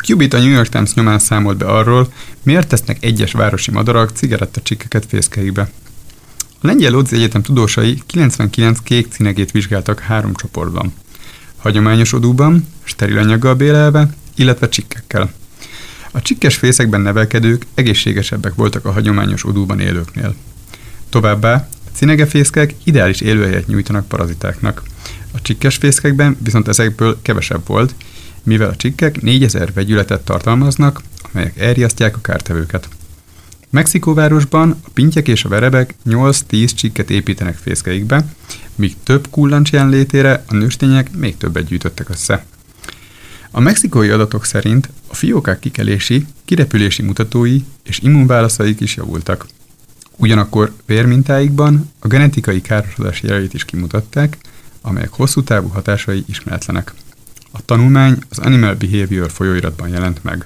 Qubit a New York Times nyomán számolt be arról, miért tesznek egyes városi madarak cigarettacsikkeket fészkeikbe. A Lengyel Lodzi Egyetem tudósai 99 kék cinegét vizsgáltak 3 csoportban. Hagyományos odúban, steril anyaggal bélelve, illetve csikkekkel. A csikkes fészekben nevelkedők egészségesebbek voltak a hagyományos odúban élőknél. Továbbá a cinegefészkek ideális élőhelyet nyújtanak parazitáknak. A csikkes fészkekben viszont ezekből kevesebb volt, mivel a csikkek 4000 vegyületet tartalmaznak, amelyek elriasztják a kártevőket. Mexikóvárosban a pintyek és a verebek 8-10 csikket építenek fészkeikbe, míg több kullancs jelenlétére a nőstények még többet gyűjtöttek össze. A mexikói adatok szerint a fiókák kikelési, kirepülési mutatói és immunválaszaik is javultak. Ugyanakkor vérmintáikban a genetikai károsodás jeleit is kimutatták, amelyek hosszú távú hatásai ismeretlenek. A tanulmány az Animal Behavior folyóiratban jelent meg.